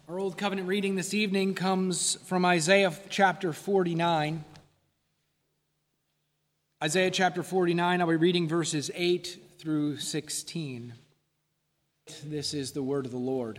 Our Old Covenant reading this evening comes from Isaiah chapter 49. Isaiah chapter 49, I'll be reading verses 8 through 16. This is the word of the Lord.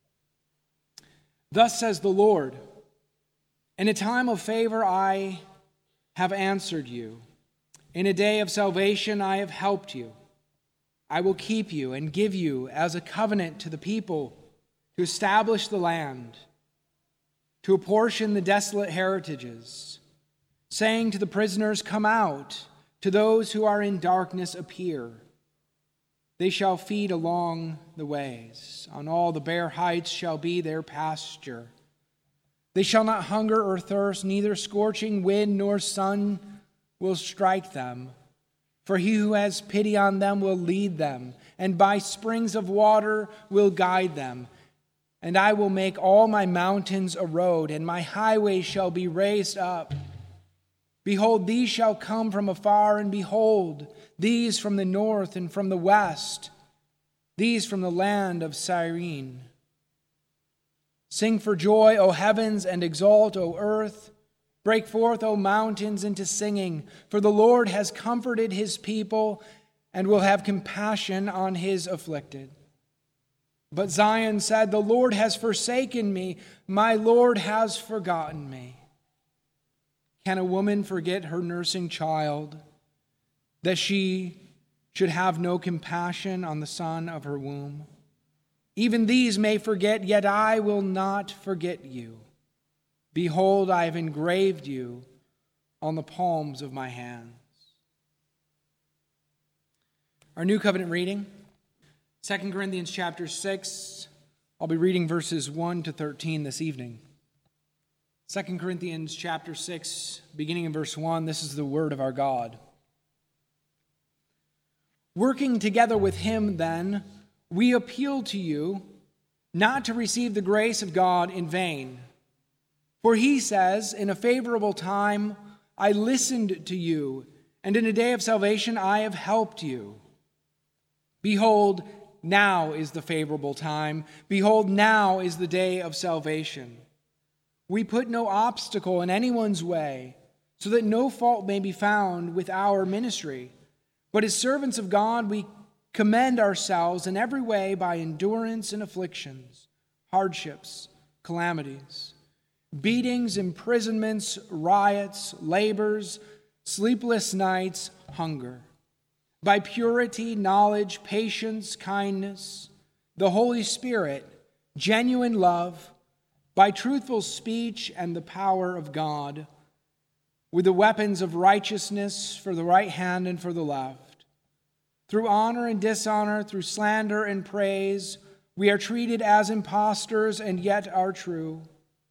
Thus says the Lord, in a time of favor I have answered you. In a day of salvation I have helped you. I will keep you and give you as a covenant to the people, to establish the land, to apportion the desolate heritages, saying to the prisoners, come out, to those who are in darkness appear. They shall feed along the ways, on all the bare heights shall be their pasture. They shall not hunger or thirst, neither scorching wind nor sun will strike them. For he who has pity on them will lead them, and by springs of water will guide them. And I will make all my mountains a road, and my highways shall be raised up. Behold, these shall come from afar, and behold, these from the north and from the west, these from the land of Cyrene. Sing for joy, O heavens, and exult, O earth. Break forth, O mountains, into singing, for the Lord has comforted his people and will have compassion on his afflicted. But Zion said, the Lord has forsaken me, my Lord has forgotten me. Can a woman forget her nursing child, that she should have no compassion on the son of her womb? Even these may forget, yet I will not forget you. Behold, I have engraved you on the palms of my hands. Our New Covenant reading, 2 Corinthians chapter 6. I'll be reading verses 1 to 13 this evening. 2 Corinthians chapter 6, beginning in verse 1, this is the word of our God. Working together with him, then, we appeal to you not to receive the grace of God in vain. For he says, in a favorable time I listened to you, and in a day of salvation I have helped you. Behold, now is the favorable time. Behold, now is the day of salvation. We put no obstacle in anyone's way, so that no fault may be found with our ministry. But as servants of God, we commend ourselves in every way by endurance and afflictions, hardships, calamities, beatings, imprisonments, riots, labors, sleepless nights, hunger. By purity, knowledge, patience, kindness, the Holy Spirit, genuine love, by truthful speech and the power of God, with the weapons of righteousness for the right hand and for the left. Through honor and dishonor, through slander and praise, we are treated as impostors and yet are true,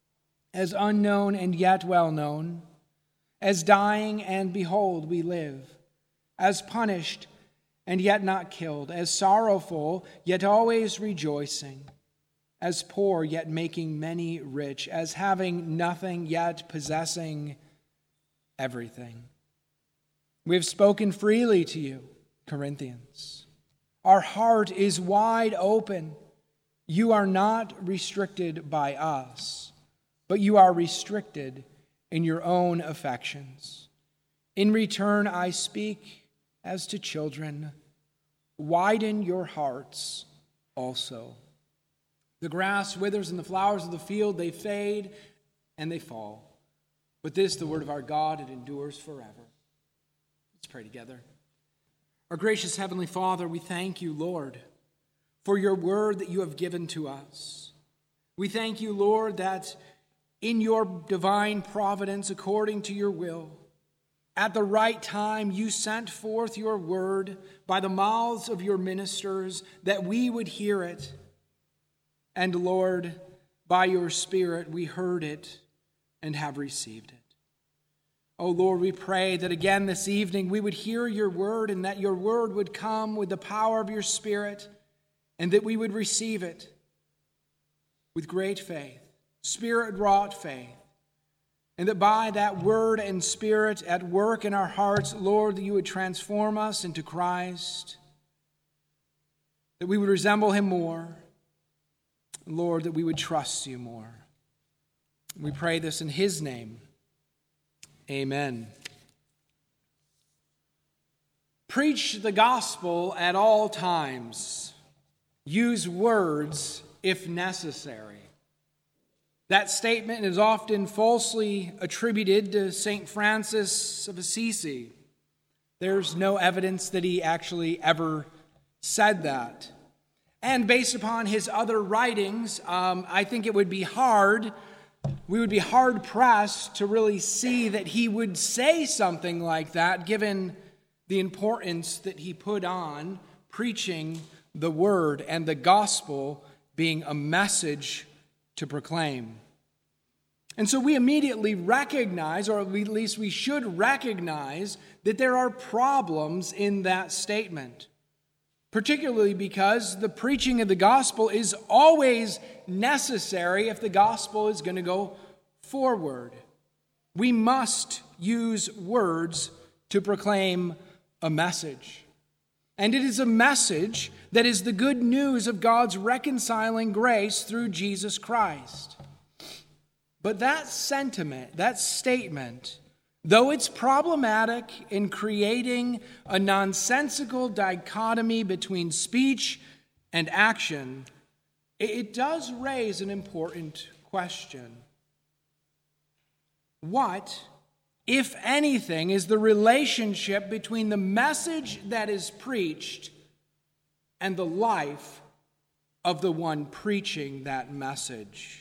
as unknown and yet well known, as dying and behold we live, as punished and yet not killed, as sorrowful yet always rejoicing, as poor yet making many rich, as having nothing yet possessing everything. We have spoken freely to you, Corinthians. Our heart is wide open. You are not restricted by us, but you are restricted in your own affections. In return, I speak as to children, widen your hearts also. The grass withers and the flowers of the field, they fade and they fall. But this, the word of our God, it endures forever. Let's pray together. Our gracious Heavenly Father, we thank you, Lord, for your word that you have given to us. We thank you, Lord, that in your divine providence, according to your will, at the right time, you sent forth your word by the mouths of your ministers that we would hear it. And Lord, by your Spirit, we heard it and have received it. Oh Lord, we pray that again this evening we would hear your word and that your word would come with the power of your Spirit and that we would receive it with great faith, Spirit-wrought faith. And that by that word and Spirit at work in our hearts, Lord, that you would transform us into Christ, that we would resemble him more. Lord, that we would trust you more. We pray this in his name. Amen. Preach the gospel at all times. Use words if necessary. That statement is often falsely attributed to St. Francis of Assisi. There's no evidence that he actually ever said that. And based upon his other writings, I think we would be hard pressed to really see that he would say something like that, given the importance that he put on preaching the word and the gospel being a message to proclaim. And so we immediately recognize, or at least we should recognize, that there are problems in that statement, particularly because the preaching of the gospel is always necessary if the gospel is going to go forward. We must use words to proclaim a message. And it is a message that is the good news of God's reconciling grace through Jesus Christ. But that sentiment, that statement, though it's problematic in creating a nonsensical dichotomy between speech and action, it does raise an important question. What, if anything, is the relationship between the message that is preached and the life of the one preaching that message?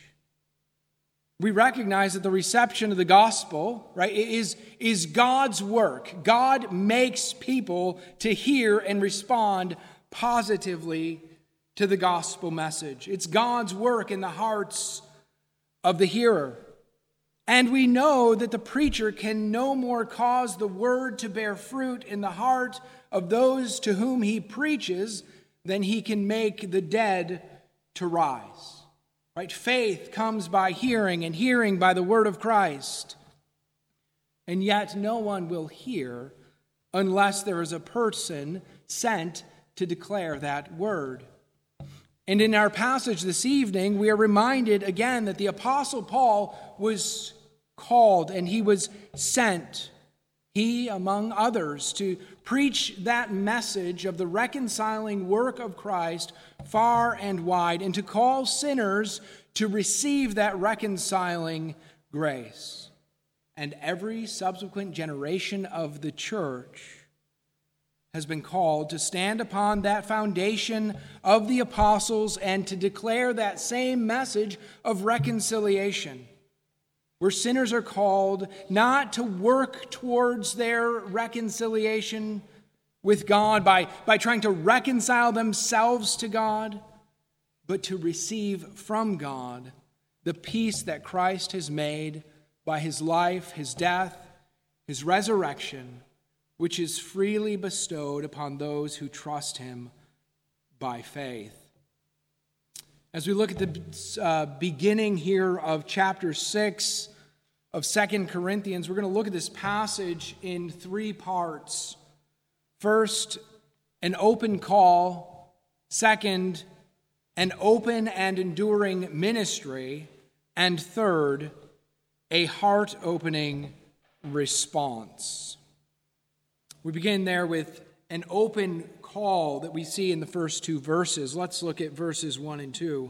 We recognize that the reception of the gospel, right, is God's work. God makes people to hear and respond positively to the gospel message. It's God's work in the hearts of the hearer. And we know that the preacher can no more cause the word to bear fruit in the heart of those to whom he preaches than he can make the dead to rise. Right? Faith comes by hearing, and hearing by the word of Christ. And yet no one will hear unless there is a person sent to declare that word. And in our passage this evening, we are reminded again that the Apostle Paul was called and he was sent, he among others, to preach that message of the reconciling work of Christ far and wide, and to call sinners to receive that reconciling grace. And every subsequent generation of the church has been called to stand upon that foundation of the apostles and to declare that same message of reconciliation, where sinners are called not to work towards their reconciliation with God by trying to reconcile themselves to God, but to receive from God the peace that Christ has made by his life, his death, his resurrection, which is freely bestowed upon those who trust him by faith. As we look at the beginning here of chapter 6 of 2 Corinthians, we're going to look at this passage in three parts. First, an open call. Second, an open and enduring ministry. And third, a heart-opening response. We begin there with an open call that we see in the first two verses. Let's look at verses 1 and 2.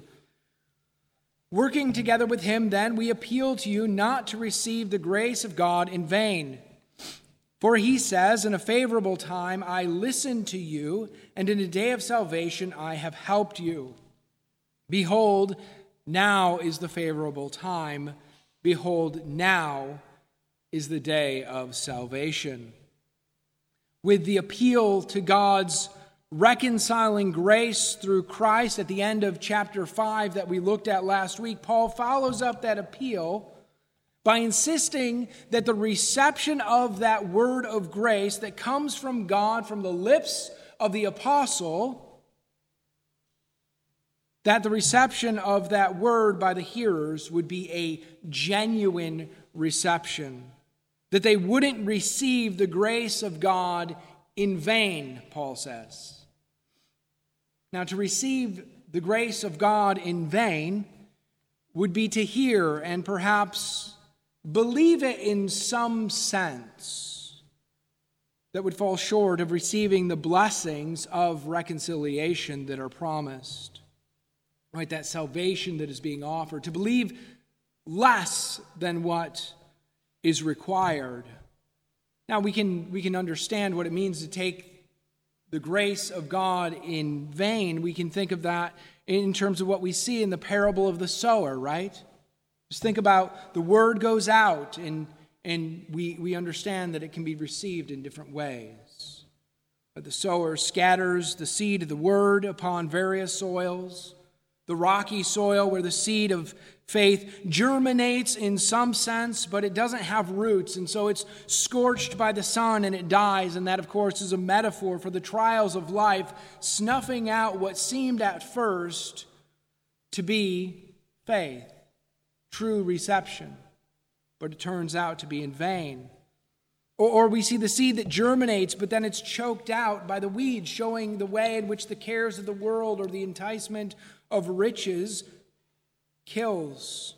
Working together with him, then, we appeal to you not to receive the grace of God in vain. For he says, in a favorable time I listened to you, and in a day of salvation I have helped you. Behold, now is the favorable time. Behold, now is the day of salvation. With the appeal to God's reconciling grace through Christ at the end of chapter 5 that we looked at last week, Paul follows up that appeal by insisting that the reception of that word of grace that comes from God, from the lips of the apostle, that the reception of that word by the hearers would be a genuine reception, that they wouldn't receive the grace of God in vain, Paul says. Now, to receive the grace of God in vain would be to hear and perhaps believe it in some sense that would fall short of receiving the blessings of reconciliation that are promised. Right, that salvation that is being offered, to believe less than what is required. Now we can understand what it means to take the grace of God in vain. We can think of that in terms of what we see in the parable of the sower, right? Just think about the word goes out and we understand that it can be received in different ways. But the sower scatters the seed of the word upon various soils. The rocky soil where the seed of faith germinates in some sense, but it doesn't have roots, and so it's scorched by the sun and it dies. And that, of course, is a metaphor for the trials of life, snuffing out what seemed at first to be faith, true reception, but it turns out to be in vain. Or we see the seed that germinates, but then it's choked out by the weeds, showing the way in which the cares of the world or the enticement of riches kills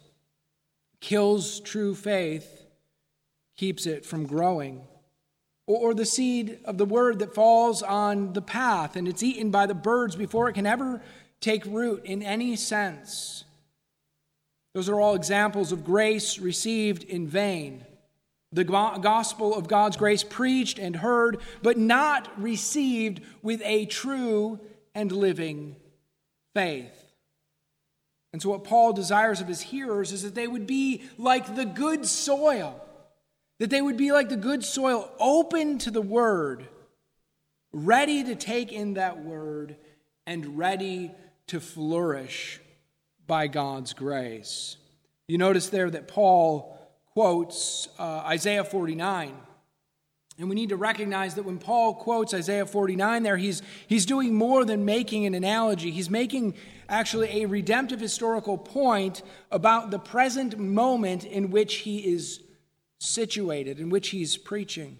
true faith, keeps it from growing. Or the seed of the word that falls on the path and it's eaten by the birds before it can ever take root in any sense. Those are all examples of grace received in vain. The gospel of God's grace preached and heard, but not received with a true and living faith. And so what Paul desires of his hearers is that they would be like the good soil, that they would be like the good soil, open to the word, ready to take in that word, and ready to flourish by God's grace. You notice there that Paul quotes Isaiah 49. And we need to recognize that when Paul quotes Isaiah 49 there, he's doing more than making an analogy. He's making actually a redemptive historical point about the present moment in which he is situated, in which he's preaching.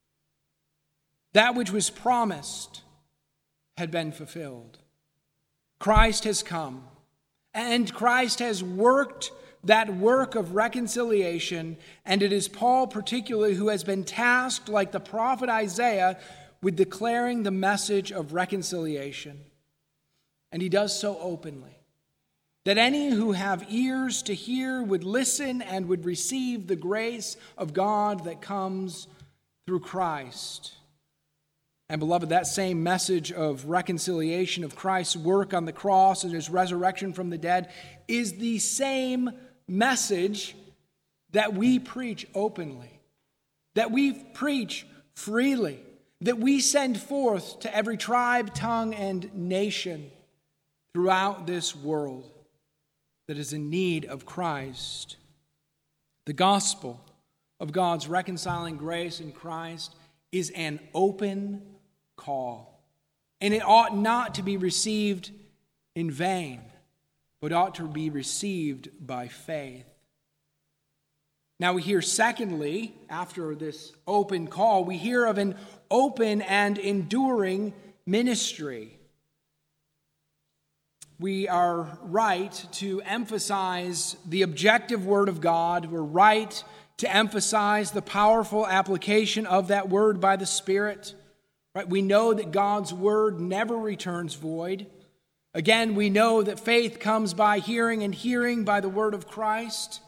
That which was promised had been fulfilled. Christ has come, and Christ has worked that work of reconciliation, and it is Paul particularly who has been tasked, like the prophet Isaiah, with declaring the message of reconciliation. And he does so openly, that any who have ears to hear would listen and would receive the grace of God that comes through Christ. And beloved, that same message of reconciliation, of Christ's work on the cross and his resurrection from the dead, is the same message that we preach openly, that we preach freely, that we send forth to every tribe, tongue, and nation throughout this world that is in need of Christ. The gospel of God's reconciling grace in Christ is an open call, and it ought not to be received in vain, but ought to be received by faith. Now we hear, secondly, after this open call, we hear of an open and enduring ministry. We are right to emphasize the objective word of God. We're right to emphasize the powerful application of that word by the Spirit. Right? We know that God's word never returns void. Again, we know that faith comes by hearing, and hearing by the word of Christ.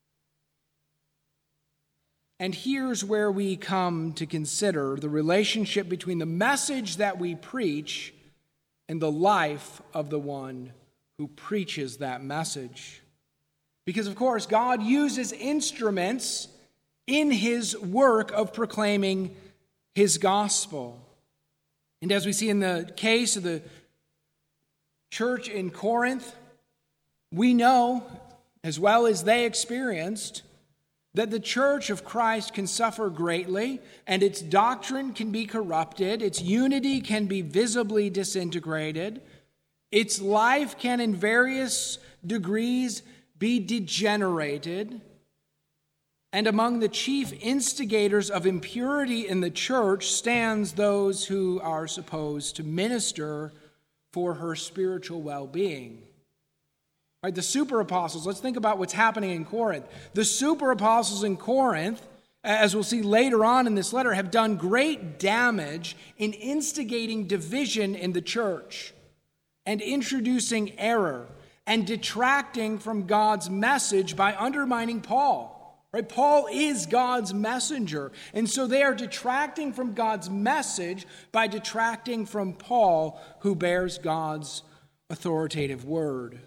And here's where we come to consider the relationship between the message that we preach and the life of the one who preaches that message. Because, of course, God uses instruments in his work of proclaiming his gospel. And as we see in the case of the church in Corinth, we know, as well as they experienced, that the church of Christ can suffer greatly, and its doctrine can be corrupted, its unity can be visibly disintegrated, its life can in various degrees be degenerated, and among the chief instigators of impurity in the church stands those who are supposed to minister for her spiritual well-being. Right, the super apostles, let's think about what's happening in Corinth. The super apostles in Corinth, as we'll see later on in this letter, have done great damage in instigating division in the church and introducing error and detracting from God's message by undermining Paul. Right? Paul is God's messenger, and so they are detracting from God's message by detracting from Paul, who bears God's authoritative word.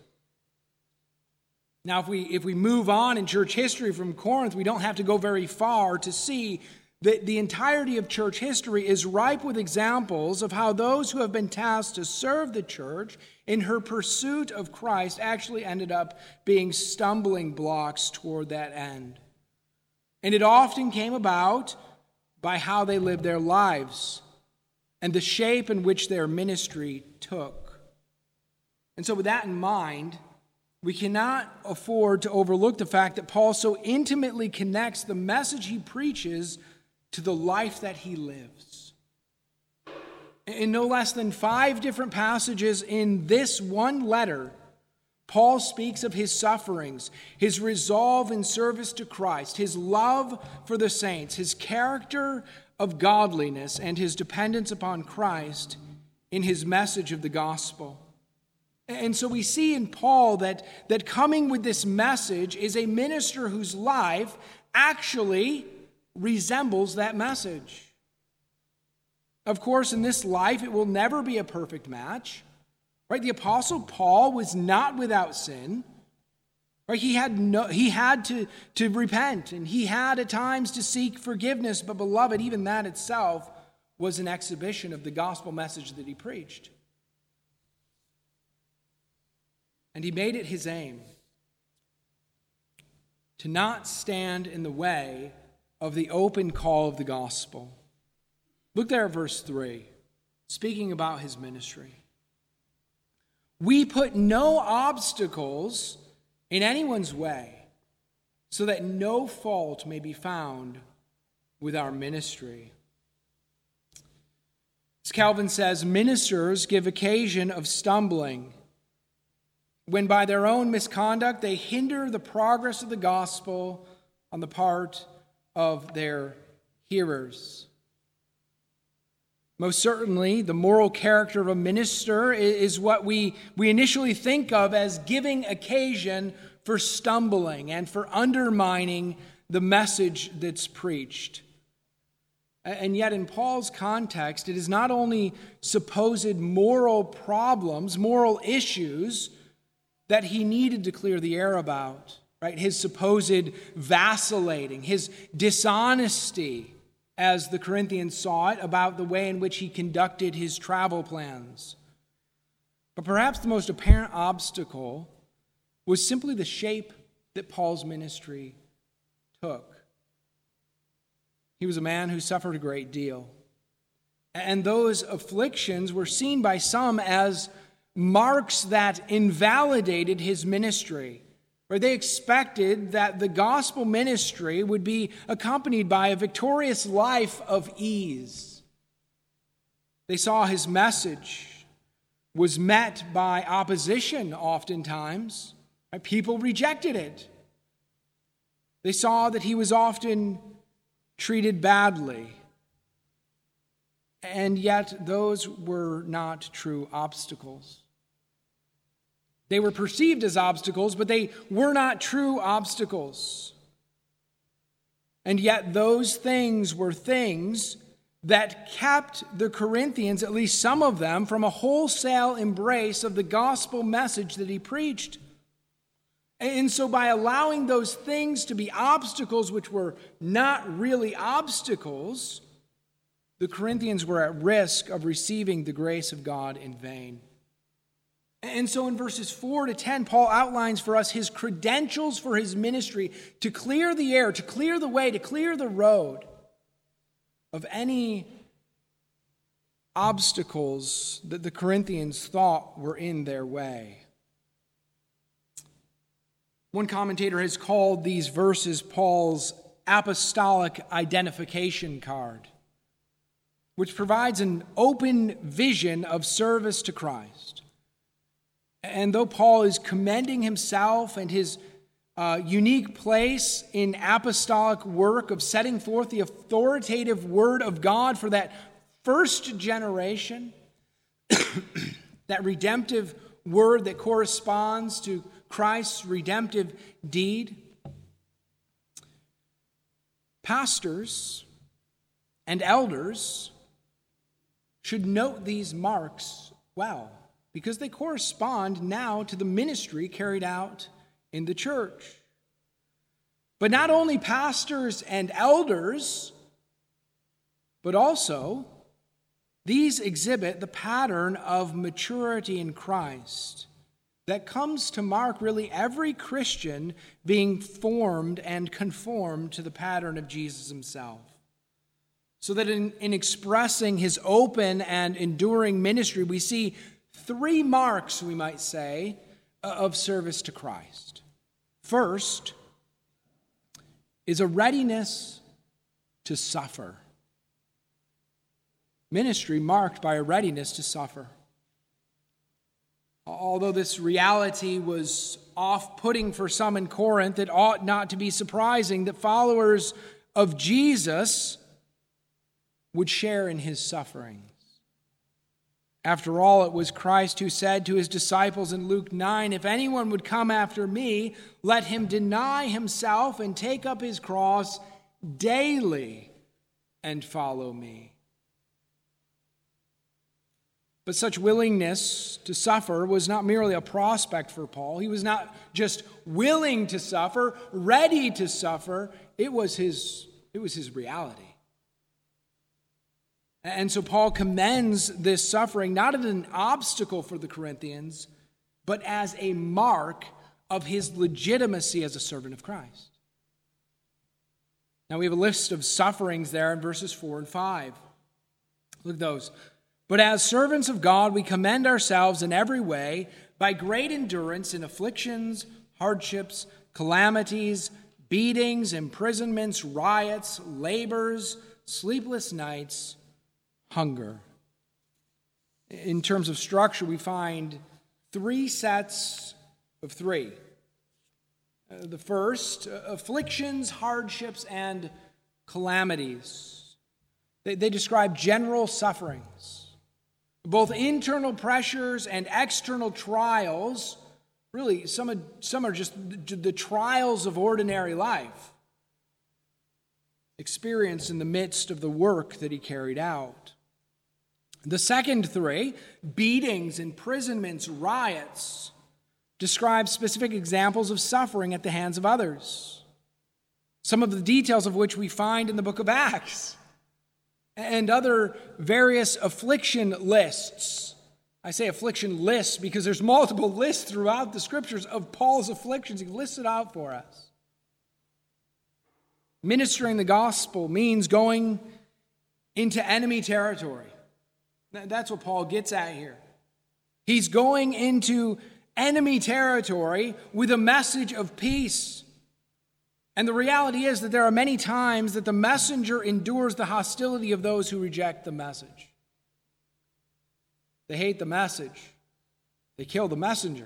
Now, if we move on in church history from Corinth, we don't have to go very far to see that the entirety of church history is ripe with examples of how those who have been tasked to serve the church in her pursuit of Christ actually ended up being stumbling blocks toward that end. And it often came about by how they lived their lives and the shape in which their ministry took. And so with that in mind, we cannot afford to overlook the fact that Paul so intimately connects the message he preaches to the life that he lives. In no less than 5 different passages in this one letter, Paul speaks of his sufferings, his resolve in service to Christ, his love for the saints, his character of godliness, and his dependence upon Christ in his message of the gospel. And so we see in Paul that coming with this message is a minister whose life actually resembles that message. Of course, in this life, it will never be a perfect match. Right? The Apostle Paul was not without sin. Right? He had to repent, and he had at times to seek forgiveness. But beloved, even that itself was an exhibition of the gospel message that he preached. And he made it his aim to not stand in the way of the open call of the gospel. Look there at verse 3, speaking about his ministry. We put no obstacles in anyone's way, so that no fault may be found with our ministry. As Calvin says, ministers give occasion of stumbling when by their own misconduct they hinder the progress of the gospel on the part of their hearers. Most certainly, the moral character of a minister is what we initially think of as giving occasion for stumbling and for undermining the message that's preached. And yet, in Paul's context, it is not only supposed moral problems, moral issues that he needed to clear the air about, right? His supposed vacillating, his dishonesty, as the Corinthians saw it, about the way in which he conducted his travel plans. But perhaps the most apparent obstacle was simply the shape that Paul's ministry took. He was a man who suffered a great deal. And those afflictions were seen by some as marks that invalidated his ministry. Or they expected that the gospel ministry would be accompanied by a victorious life of ease. They saw his message was met by opposition oftentimes. People rejected it. They saw that he was often treated badly. And yet those were not true obstacles. They were perceived as obstacles, but they were not true obstacles. And yet those things were things that kept the Corinthians, at least some of them, from a wholesale embrace of the gospel message that he preached. And so by allowing those things to be obstacles which were not really obstacles, the Corinthians were at risk of receiving the grace of God in vain. And so in verses 4 to 10, Paul outlines for us his credentials for his ministry to clear the air, to clear the way, to clear the road of any obstacles that the Corinthians thought were in their way. One commentator has called these verses Paul's apostolic identification card, which provides an open vision of service to Christ. And though Paul is commending himself and his unique place in apostolic work of setting forth the authoritative word of God for that first generation, that redemptive word that corresponds to Christ's redemptive deed, pastors and elders should note these marks well, because they correspond now to the ministry carried out in the church. But not only pastors and elders, but also these exhibit the pattern of maturity in Christ that comes to mark really every Christian being formed and conformed to the pattern of Jesus himself. So that in expressing his open and enduring ministry, we see three marks, we might say, of service to Christ. First is a readiness to suffer. Ministry marked by a readiness to suffer. Although this reality was off-putting for some in Corinth, it ought not to be surprising that followers of Jesus would share in his sufferings. After all, it was Christ who said to his disciples in Luke 9, "If anyone would come after me, let him deny himself and take up his cross daily and follow me." But such willingness to suffer was not merely a prospect for Paul. He was not just willing to suffer, ready to suffer. It was his reality. And so Paul commends this suffering not as an obstacle for the Corinthians, but as a mark of his legitimacy as a servant of Christ. Now we have a list of sufferings there in verses 4 and 5. Look at those. "But as servants of God, we commend ourselves in every way by great endurance in afflictions, hardships, calamities, beatings, imprisonments, riots, labors, sleepless nights, hunger." In terms of structure, we find three sets of three. The first, afflictions, hardships, and calamities. They describe general sufferings. Both internal pressures and external trials, really, some are just the trials of ordinary life, experienced in the midst of the work that he carried out. The second three, beatings, imprisonments, riots, describe specific examples of suffering at the hands of others, some of the details of which we find in the book of Acts, and other various affliction lists. I say affliction lists because there's multiple lists throughout the scriptures of Paul's afflictions. He lists it out for us. Ministering the gospel means going into enemy territory. That's what Paul gets at here. He's going into enemy territory with a message of peace. And the reality is that there are many times that the messenger endures the hostility of those who reject the message. They hate the message. They kill the messenger.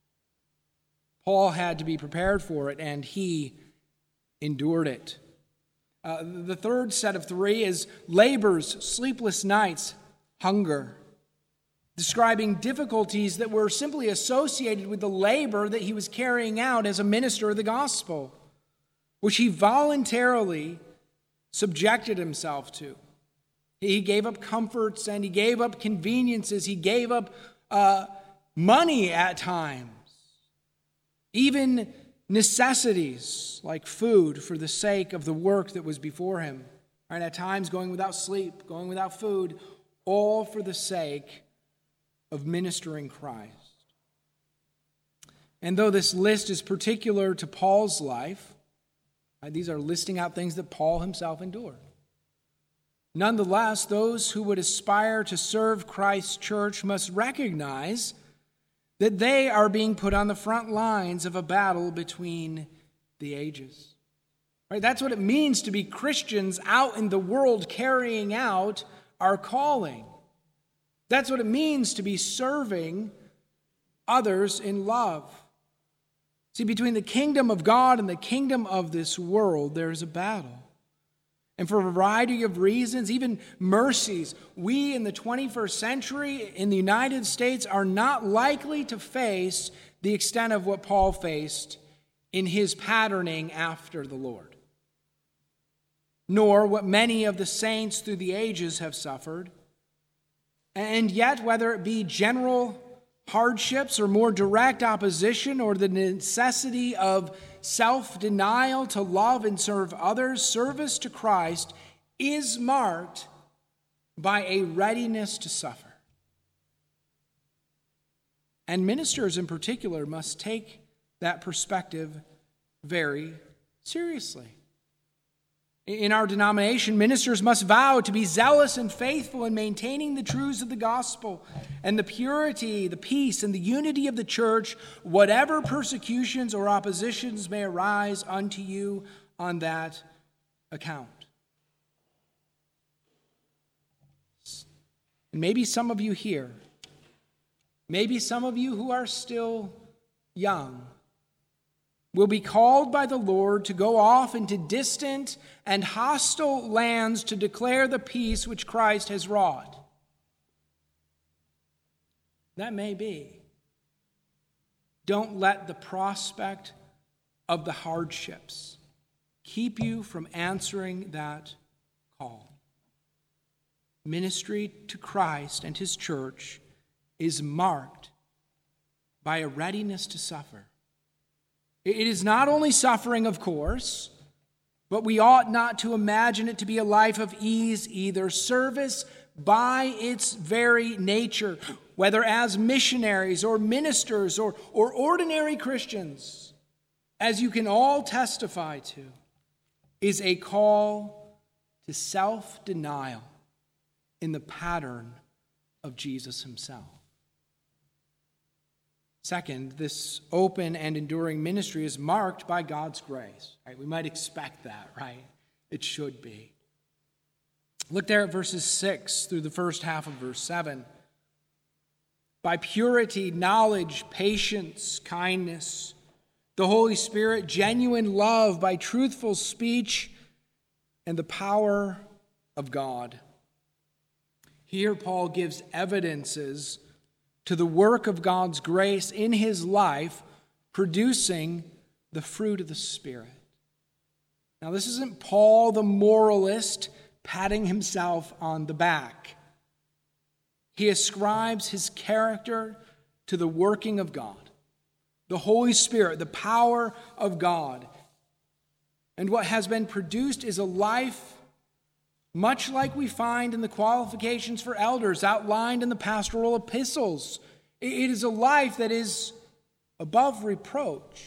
Paul had to be prepared for it, and he endured it. The third set of three is labors, sleepless nights, hunger, describing difficulties that were simply associated with the labor that he was carrying out as a minister of the gospel, which he voluntarily subjected himself to. He gave up comforts and he gave up conveniences. He gave up money at times, even necessities like food for the sake of the work that was before him. And at times going without sleep, going without food, all for the sake of ministering Christ. And though this list is particular to Paul's life, these are listing out things that Paul himself endured. Nonetheless, those who would aspire to serve Christ's church must recognize that they are being put on the front lines of a battle between the ages. Right? That's what it means to be Christians out in the world carrying out our calling. That's what it means to be serving others in love. See, between the kingdom of God and the kingdom of this world, there's a battle. And for a variety of reasons, even mercies, we in the 21st century in the United States are not likely to face the extent of what Paul faced in his patterning after the Lord, nor what many of the saints through the ages have suffered. And yet, whether it be general hardships or more direct opposition or the necessity of self-denial to love and serve others, service to Christ is marked by a readiness to suffer. And ministers in particular must take that perspective very seriously. In our denomination, ministers must vow to be zealous and faithful in maintaining the truths of the gospel and the purity, the peace, and the unity of the church, whatever persecutions or oppositions may arise unto you on that account. And maybe some of you here, maybe some of you who are still young, will be called by the Lord to go off into distant and hostile lands to declare the peace which Christ has wrought. That may be. Don't let the prospect of the hardships keep you from answering that call. Ministry to Christ and his church is marked by a readiness to suffer. It is not only suffering, of course, but we ought not to imagine it to be a life of ease either. Service by its very nature, whether as missionaries or ministers or ordinary Christians, as you can all testify to, is a call to self-denial in the pattern of Jesus himself. Second, this open and enduring ministry is marked by God's grace. Right? We might expect that, right? It should be. Look there at verses 6 through the first half of verse 7. By purity, knowledge, patience, kindness, the Holy Spirit, genuine love, by truthful speech, and the power of God. Here Paul gives evidences to the work of God's grace in his life, producing the fruit of the Spirit. Now, this isn't Paul the moralist patting himself on the back. He ascribes his character to the working of God, the Holy Spirit, the power of God. And what has been produced is a life much like we find in the qualifications for elders outlined in the pastoral epistles. It is a life that is above reproach.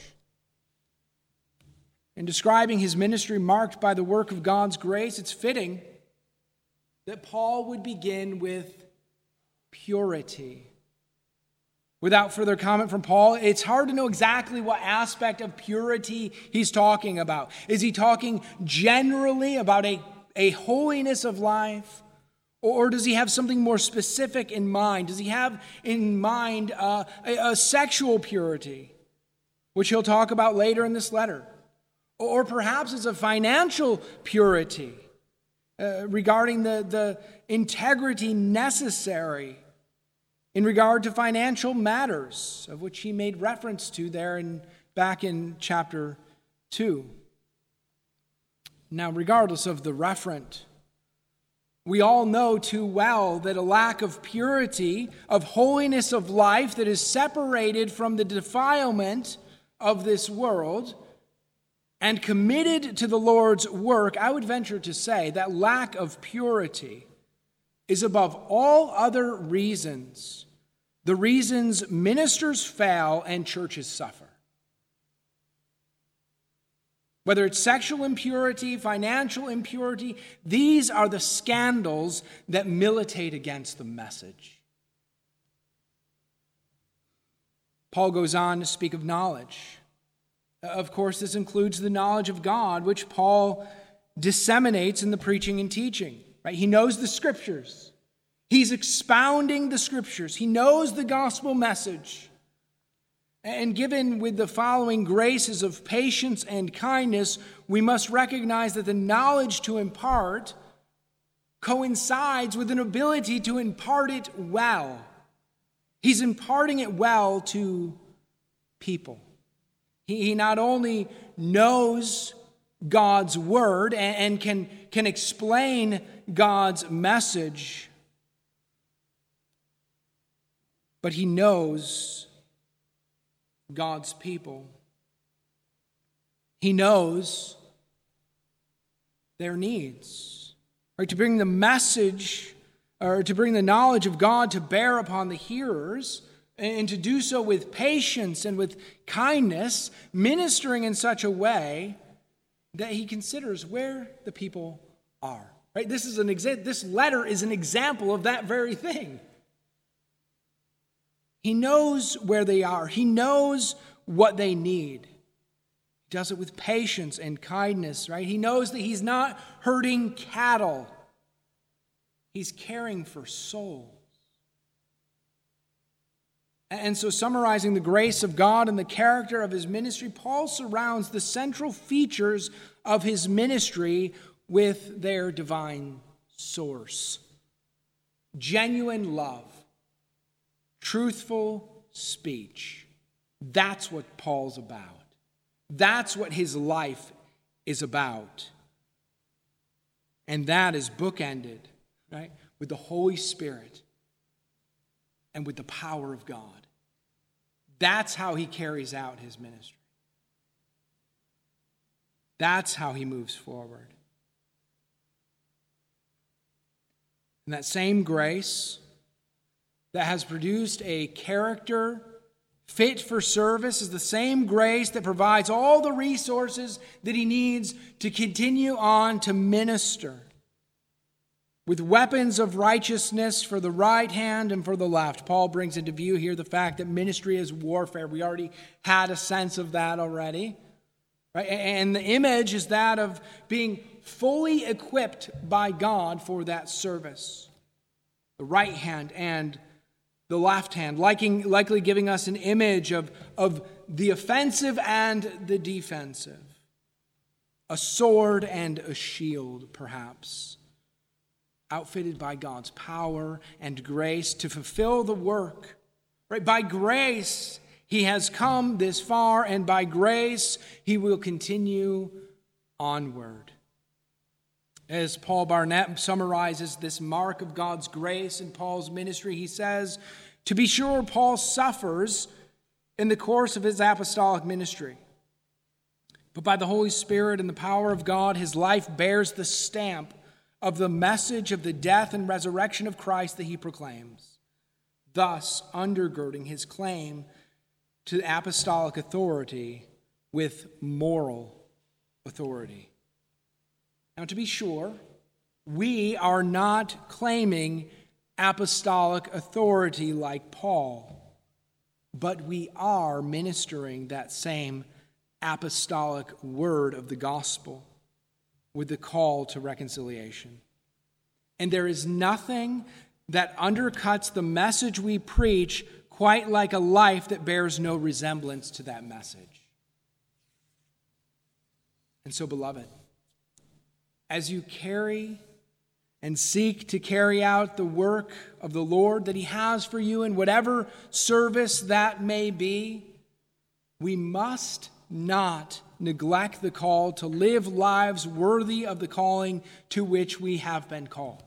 In describing his ministry marked by the work of God's grace, it's fitting that Paul would begin with purity. Without further comment from Paul, it's hard to know exactly what aspect of purity he's talking about. Is he talking generally about a holiness of life? Or does he have something more specific in mind? Does he have in mind a sexual purity, which he'll talk about later in this letter? Or perhaps it's a financial purity regarding the integrity necessary in regard to financial matters, of which he made reference to there back in chapter 2. Now, regardless of the referent, we all know too well that a lack of purity, of holiness of life that is separated from the defilement of this world and committed to the Lord's work, I would venture to say that lack of purity is above all other reasons the reasons ministers fail and churches suffer. Whether it's sexual impurity, financial impurity, these are the scandals that militate against the message. Paul goes on to speak of knowledge. Of course, this includes the knowledge of God, which Paul disseminates in the preaching and teaching. Right? He knows the Scriptures. He's expounding the Scriptures. He knows the gospel message. And given with the following graces of patience and kindness, we must recognize that the knowledge to impart coincides with an ability to impart it well. He's imparting it well to people. He not only knows God's word and can explain God's message, but he knows God's people. He knows their needs. Right? To bring the message, or to bring the knowledge of God to bear upon the hearers, and to do so with patience and with kindness, ministering in such a way that he considers where the people are. Right? This letter is an example of that very thing. He knows where they are. He knows what they need. He does it with patience and kindness, right? He knows that he's not herding cattle. He's caring for souls. And so, summarizing the grace of God and the character of his ministry, Paul surrounds the central features of his ministry with their divine source. Genuine love. Truthful speech. That's what Paul's about. That's what his life is about. And that is bookended, right, with the Holy Spirit and with the power of God. That's how he carries out his ministry. That's how he moves forward. And that same grace that has produced a character fit for service is the same grace that provides all the resources that he needs to continue on to minister, with weapons of righteousness for the right hand and for the left. Paul brings into view here the fact that ministry is warfare. We already had a sense of that already. Right? And the image is that of being fully equipped by God for that service. The right hand and the left hand, likely giving us an image of the offensive and the defensive. A sword and a shield, perhaps, outfitted by God's power and grace to fulfill the work. Right? By grace, he has come this far, and by grace, he will continue onward. As Paul Barnett summarizes this mark of God's grace in Paul's ministry, he says, to be sure, Paul suffers in the course of his apostolic ministry. But by the Holy Spirit and the power of God, his life bears the stamp of the message of the death and resurrection of Christ that he proclaims, thus undergirding his claim to apostolic authority with moral authority. Now, to be sure, we are not claiming apostolic authority like Paul, but we are ministering that same apostolic word of the gospel with the call to reconciliation. And there is nothing that undercuts the message we preach quite like a life that bears no resemblance to that message. And so, beloved, as you carry and seek to carry out the work of the Lord that he has for you in whatever service that may be, we must not neglect the call to live lives worthy of the calling to which we have been called.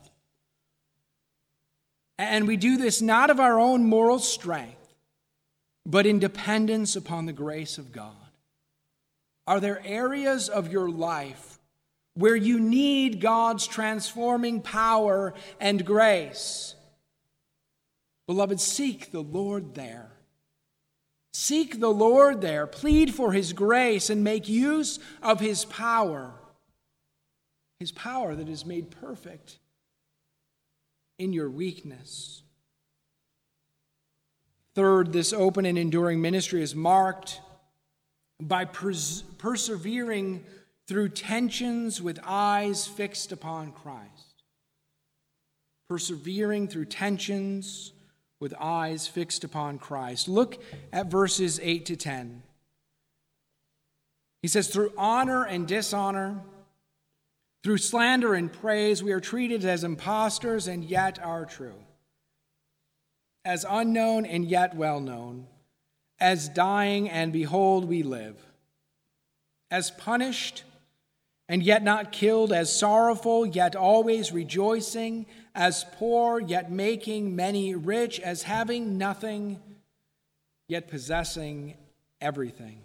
And we do this not of our own moral strength, but in dependence upon the grace of God. Are there areas of your life where you need God's transforming power and grace? Beloved, seek the Lord there. Seek the Lord there. Plead for his grace and make use of his power that is made perfect in your weakness. Third, this open and enduring ministry is marked by persevering through tensions with eyes fixed upon Christ. Persevering through tensions with eyes fixed upon Christ. Look at verses 8 to 10. He says, through honor and dishonor, through slander and praise, we are treated as impostors and yet are true, as unknown and yet well known, as dying and behold we live, as punished and yet not killed, as sorrowful yet always rejoicing, as poor yet making many rich, as having nothing yet possessing everything.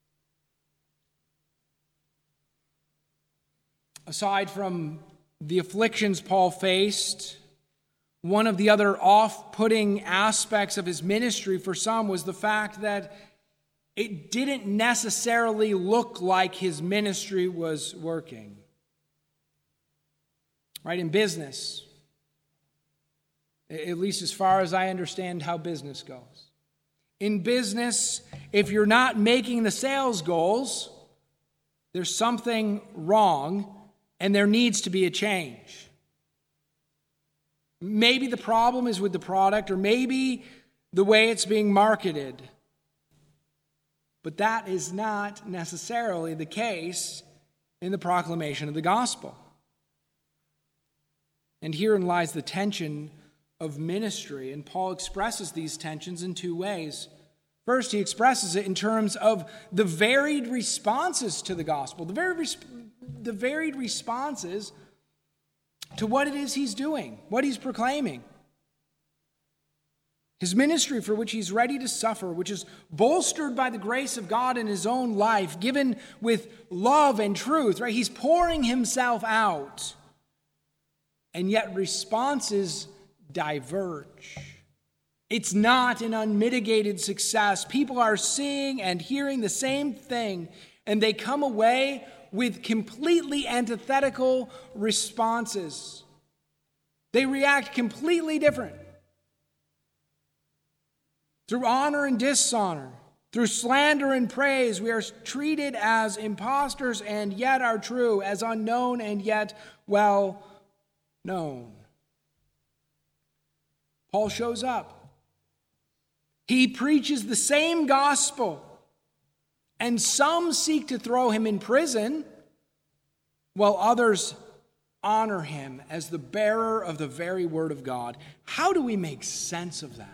Aside from the afflictions Paul faced, one of the other off-putting aspects of his ministry for some was the fact that it didn't necessarily look like his ministry was working. Right? In business, at least as far as I understand how business goes. In business, if you're not making the sales goals, there's something wrong and there needs to be a change. Maybe the problem is with the product, or maybe the way it's being marketed. But that is not necessarily the case in the proclamation of the gospel. And herein lies the tension of ministry, and Paul expresses these tensions in two ways. First, he expresses it in terms of the varied responses to the gospel, the varied responses to what it is he's doing, what he's proclaiming. His ministry for which he's ready to suffer, which is bolstered by the grace of God in his own life, given with love and truth, right? He's pouring himself out, and yet responses diverge. It's not an unmitigated success. People are seeing and hearing the same thing, and they come away with completely antithetical responses. They react completely different. Through honor and dishonor, through slander and praise, we are treated as impostors and yet are true, as unknown and yet well known. Paul shows up. He preaches the same gospel, and some seek to throw him in prison, while others honor him as the bearer of the very word of God. How do we make sense of that?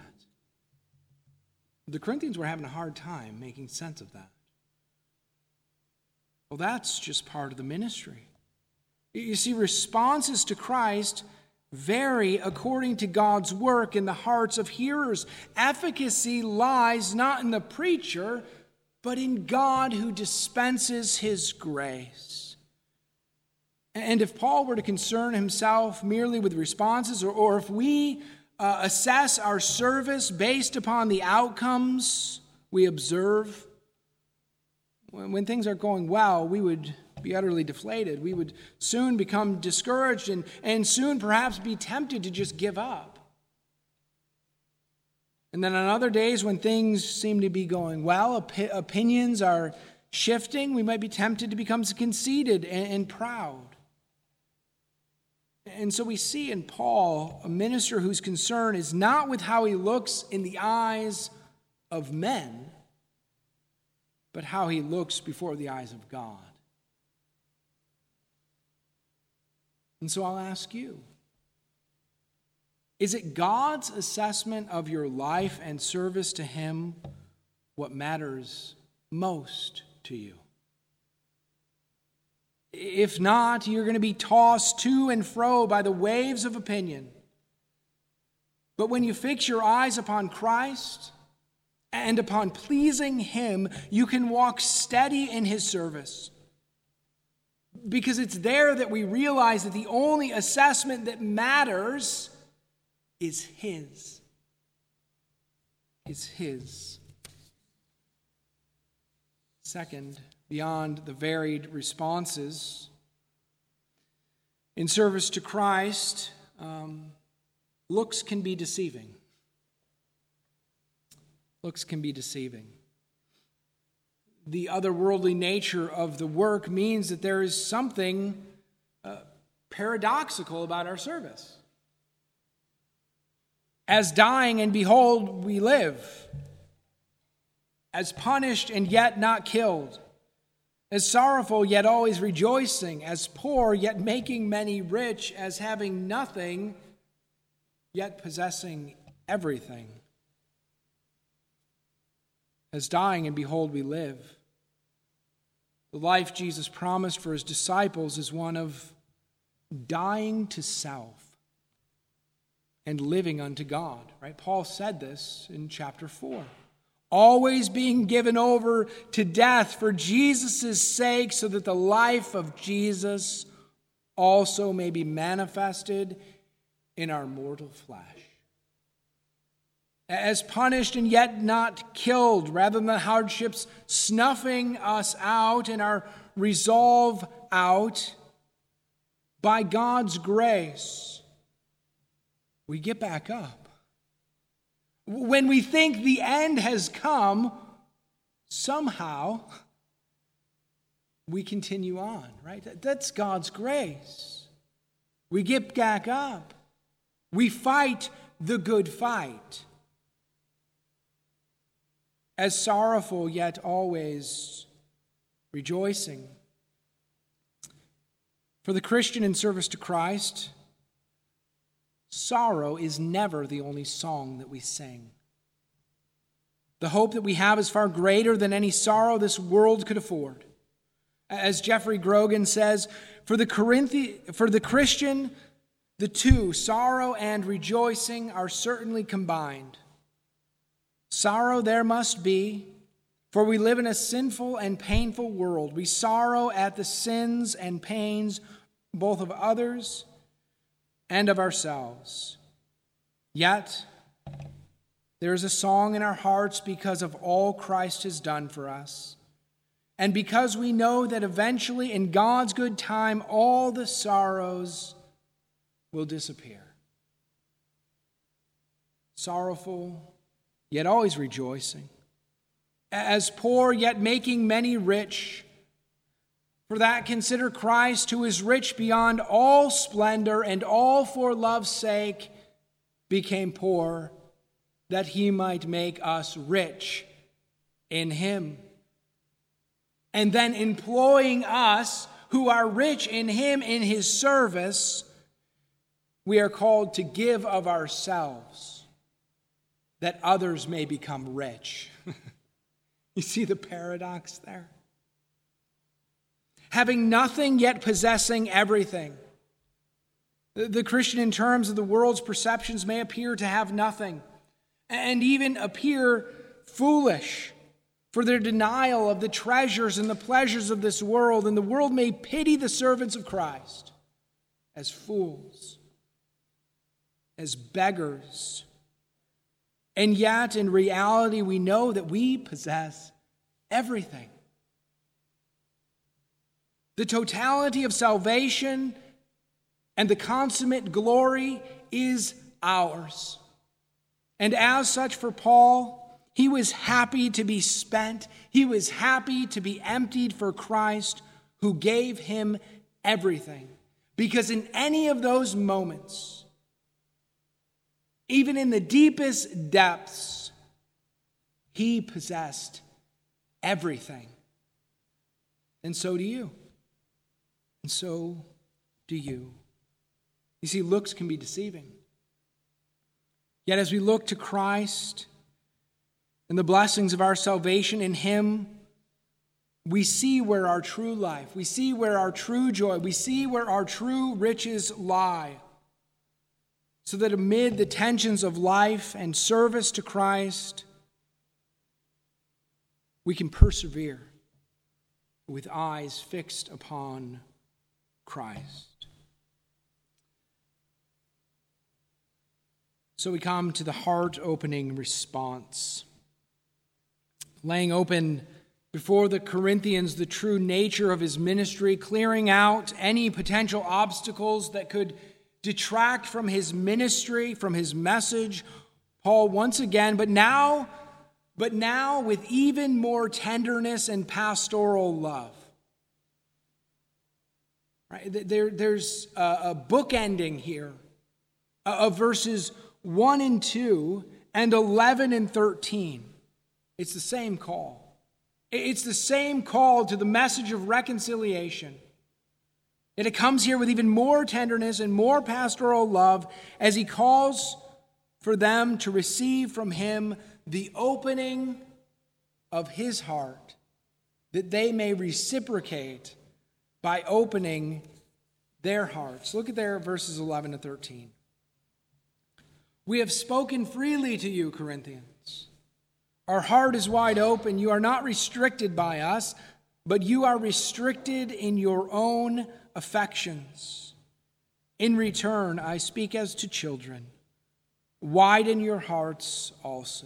The Corinthians were having a hard time making sense of that. Well, that's just part of the ministry. You see, responses to Christ vary according to God's work in the hearts of hearers. Efficacy lies not in the preacher, but in God who dispenses his grace. And if Paul were to concern himself merely with responses, or if we assess our service based upon the outcomes we observe, when things are going well, we would be utterly deflated. We would soon become discouraged and soon perhaps be tempted to just give up. And then on other days when things seem to be going well, opinions are shifting, we might be tempted to become conceited and proud. And so we see in Paul a minister whose concern is not with how he looks in the eyes of men, but how he looks before the eyes of God. And so I'll ask you, is it God's assessment of your life and service to him what matters most to you? If not, you're going to be tossed to and fro by the waves of opinion. But when you fix your eyes upon Christ and upon pleasing him, you can walk steady in his service. Because it's there that we realize that the only assessment that matters is his. Is his. Second, beyond the varied responses in service to Christ, looks can be deceiving. Looks can be deceiving. The otherworldly nature of the work means that there is something paradoxical about our service. As dying, and behold, we live. As punished, and yet not killed. As sorrowful, yet always rejoicing. As poor, yet making many rich. As having nothing, yet possessing everything. As dying, and behold, we live. The life Jesus promised for his disciples is one of dying to self and living unto God, right? Paul said this in chapter 4. Always being given over to death for Jesus' sake, so that the life of Jesus also may be manifested in our mortal flesh. As punished and yet not killed, rather than the hardships snuffing us out and our resolve out, by God's grace, we get back up. When we think the end has come, somehow we continue on, right? That's God's grace. We get back up. We fight the good fight. As sorrowful, yet always rejoicing. For the Christian in service to Christ, sorrow is never the only song that we sing. The hope that we have is far greater than any sorrow this world could afford. As Jeffrey Grogan says, for the Christian, the two, sorrow and rejoicing, are certainly combined. Sorrow there must be, for we live in a sinful and painful world. We sorrow at the sins and pains both of others and of ourselves. Yet, there is a song in our hearts because of all Christ has done for us, and because we know that eventually, in God's good time, all the sorrows will disappear. Sorrowful, yet always rejoicing. As poor, yet making many rich. For that consider Christ, who is rich beyond all splendor, and all for love's sake became poor, that he might make us rich in him. And then employing us, who are rich in him, in his service, we are called to give of ourselves, that others may become rich. You see the paradox there? Having nothing, yet possessing everything. The Christian, in terms of the world's perceptions, may appear to have nothing, and even appear foolish for their denial of the treasures and the pleasures of this world, and the world may pity the servants of Christ as fools, as beggars. And yet, in reality, we know that we possess everything. The totality of salvation and the consummate glory is ours. And as such, for Paul, he was happy to be spent. He was happy to be emptied for Christ, who gave him everything. Because in any of those moments, even in the deepest depths, he possessed everything. And so do you. And so do you. You see, looks can be deceiving. Yet as we look to Christ and the blessings of our salvation in him, we see where our true life, we see where our true joy, we see where our true riches lie. So that amid the tensions of life and service to Christ, we can persevere with eyes fixed upon Christ. So we come to the heart-opening response, laying open before the Corinthians the true nature of his ministry, clearing out any potential obstacles that could detract from his ministry, from his message. Paul once again, but now with even more tenderness and pastoral love. Right? There's a bookending here of verses 1 and 2 and 11 and 13. It's the same call. It's the same call to the message of reconciliation. Yet it comes here with even more tenderness and more pastoral love as he calls for them to receive from him the opening of his heart, that they may reciprocate by opening their hearts. Look at there, verses 11 to 13. We have spoken freely to you, Corinthians. Our heart is wide open. You are not restricted by us, but you are restricted in your own affections. In return, I speak as to children. Widen your hearts also.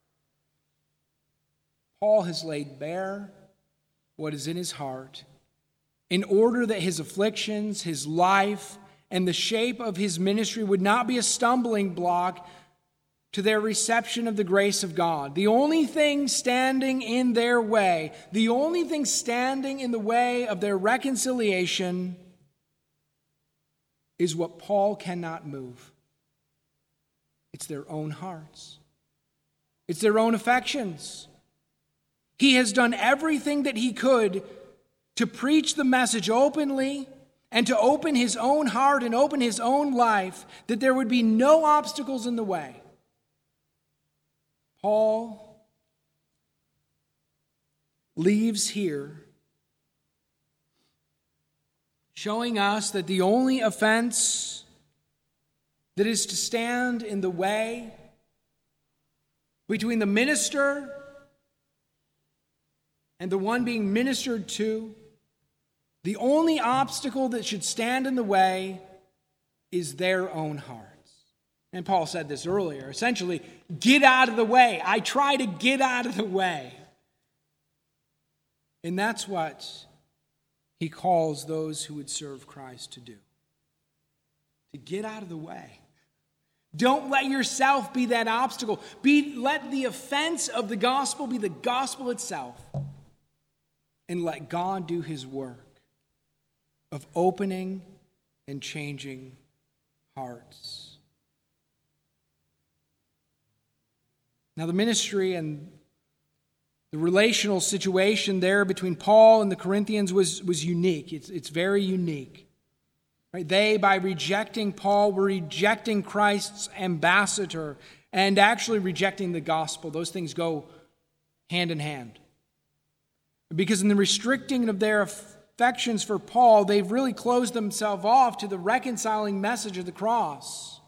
Paul has laid bare what is in his heart in order that his afflictions, his life, and the shape of his ministry would not be a stumbling block to their reception of the grace of God. The only thing standing in their way, the only thing standing in the way of their reconciliation is what Paul cannot move. It's their own hearts. It's their own affections. He has done everything that he could to preach the message openly and to open his own heart and open his own life, that there would be no obstacles in the way. Paul leaves here showing us that the only offense that is to stand in the way between the minister and the one being ministered to, the only obstacle that should stand in the way is their own hearts. And Paul said this earlier. Essentially, get out of the way. I try to get out of the way. And that's what he calls those who would serve Christ to do. To get out of the way. Don't let yourself be that obstacle. Let the offense of the gospel be the gospel itself. And let God do his work of opening and changing hearts. Now, the ministry and the relational situation there between Paul and the Corinthians was unique. It's very unique. Right? They, by rejecting Paul, were rejecting Christ's ambassador and actually rejecting the gospel. Those things go hand in hand. Because in the restricting of their affections for Paul, they've really closed themselves off to the reconciling message of the cross.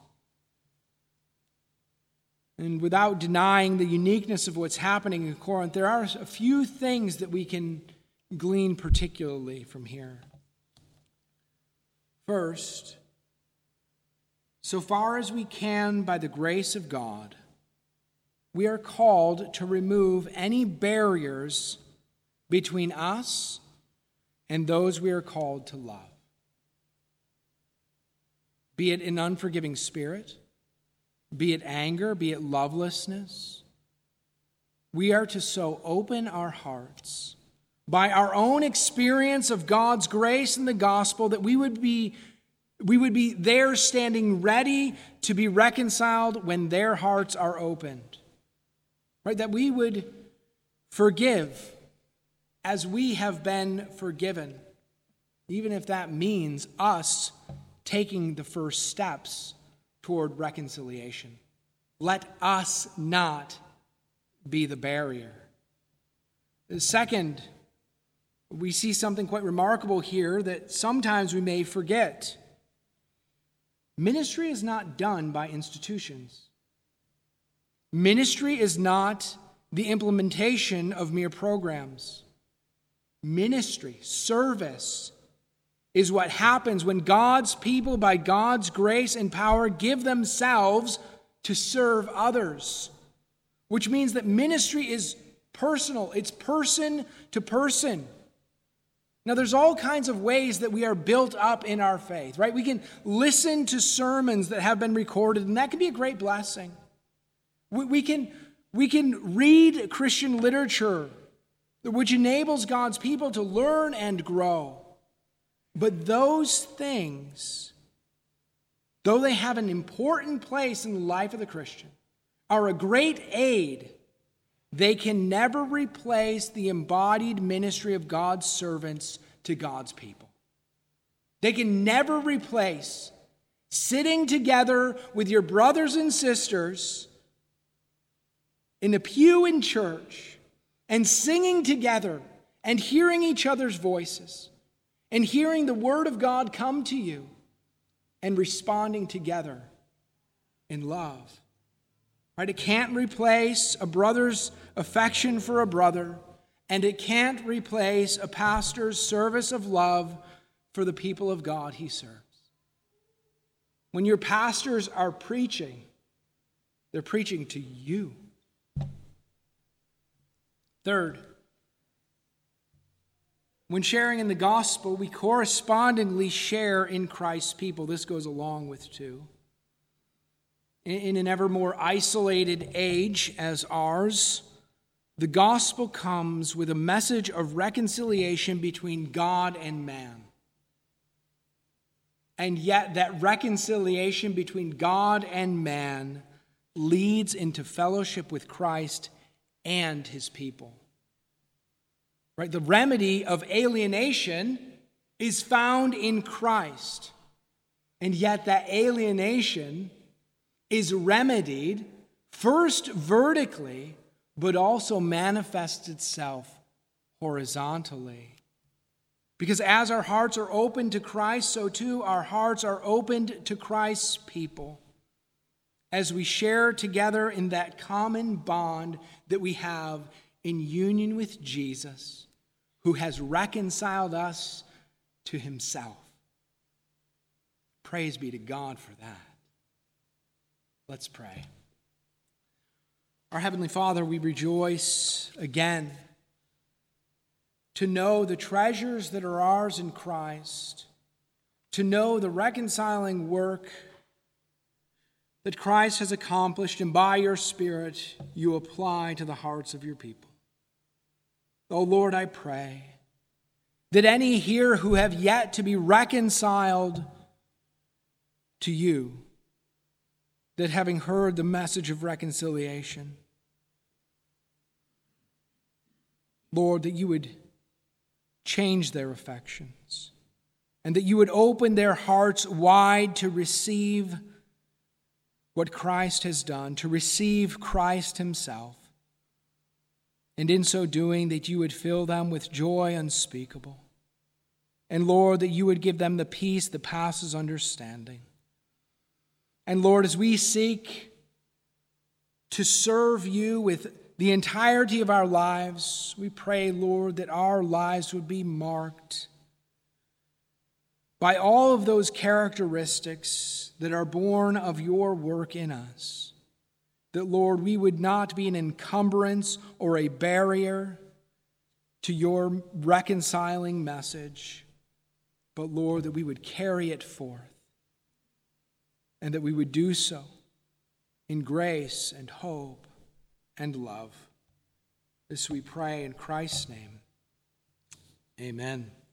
And without denying the uniqueness of what's happening in Corinth, there are a few things that we can glean particularly from here. First, so far as we can by the grace of God, we are called to remove any barriers between us and those we are called to love. Be it an unforgiving spirit, be it anger, be it lovelessness. We are to so open our hearts by our own experience of God's grace and the gospel that we would be there standing ready to be reconciled when their hearts are opened. Right? That we would forgive as we have been forgiven, even if that means us taking the first steps toward reconciliation. Let us not be the barrier. Second, we see something quite remarkable here that sometimes we may forget. Ministry is not done by institutions. Ministry is not the implementation of mere programs. Ministry, service, is what happens when God's people, by God's grace and power, give themselves to serve others. Which means that ministry is personal. It's person to person. Now, there's all kinds of ways that we are built up in our faith, right? We can listen to sermons that have been recorded, and that can be a great blessing. We can read Christian literature, which enables God's people to learn and grow. But those things though they have an important place in the life of the Christian, are a great aid, they can never replace the embodied ministry of God's servants to God's people. They can never replace sitting together with your brothers and sisters in a pew in church and singing together and hearing each other's voices and hearing the word of God come to you and responding together in love. Right? It can't replace a brother's affection for a brother, and it can't replace a pastor's service of love for the people of God he serves. When your pastors are preaching, they're preaching to you. Third, when sharing in the gospel, we correspondingly share in Christ's people. This goes along with two. In an ever more isolated age as ours, the gospel comes with a message of reconciliation between God and man. And yet that reconciliation between God and man leads into fellowship with Christ and his people. Right? The remedy of alienation is found in Christ. And yet that alienation is remedied first vertically, but also manifests itself horizontally. Because as our hearts are opened to Christ, so too our hearts are opened to Christ's people, as we share together in that common bond that we have in union with Jesus, who has reconciled us to himself. Praise be to God for that. Let's pray. Our Heavenly Father, we rejoice again to know the treasures that are ours in Christ, to know the reconciling work that Christ has accomplished, and by your Spirit you apply to the hearts of your people. Oh Lord, I pray that any here who have yet to be reconciled to you, that having heard the message of reconciliation, Lord, that you would change their affections, and that you would open their hearts wide to receive what Christ has done, to receive Christ himself, and in so doing that you would fill them with joy unspeakable. And Lord, that you would give them the peace that passes understanding. And Lord, as we seek to serve you with the entirety of our lives, we pray, Lord, that our lives would be marked by all of those characteristics that are born of your work in us. That, Lord, we would not be an encumbrance or a barrier to your reconciling message, but, Lord, that we would carry it forth, and that we would do so in grace and hope and love. This we pray in Christ's name. Amen.